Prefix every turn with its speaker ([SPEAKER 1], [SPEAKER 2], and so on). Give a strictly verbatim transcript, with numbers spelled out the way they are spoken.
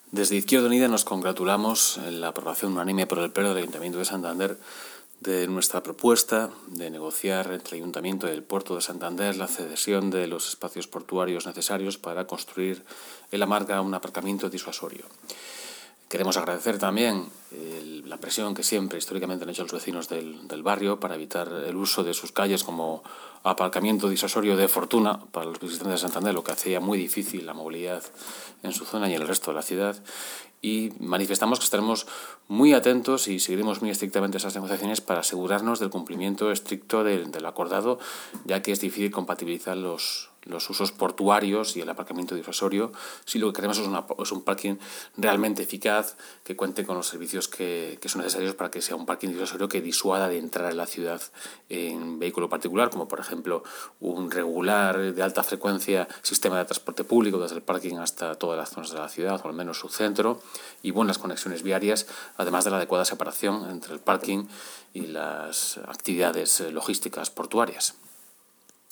[SPEAKER 1] Desde Izquierda Unida nos congratulamos en la aprobación unánime por el Pleno del Ayuntamiento de Santander de nuestra propuesta de negociar entre el Ayuntamiento y el Puerto de Santander la cesión de los espacios portuarios necesarios para construir en la Marga un aparcamiento disuasorio. Queremos agradecer también eh, la presión que siempre históricamente han hecho los vecinos del, del barrio para evitar el uso de sus calles como aparcamiento disuasorio de fortuna para los visitantes de Santander, lo que hacía muy difícil la movilidad en su zona y en el resto de la ciudad. Y manifestamos que estaremos muy atentos y seguiremos muy estrictamente esas negociaciones para asegurarnos del cumplimiento estricto del, del acordado, ya que es difícil compatibilizar los, los usos portuarios y el aparcamiento disuasorio si lo que queremos es, una, es un parking realmente eficaz, que cuente con los servicios que, que son necesarios para que sea un parking disuasorio que disuada de entrar en la ciudad en vehículo particular, como por ejemplo un regular de alta frecuencia sistema de transporte público desde el parking hasta todas las zonas de la ciudad, o al menos su centro, y buenas conexiones viarias, además de la adecuada separación entre el parking y las actividades logísticas portuarias.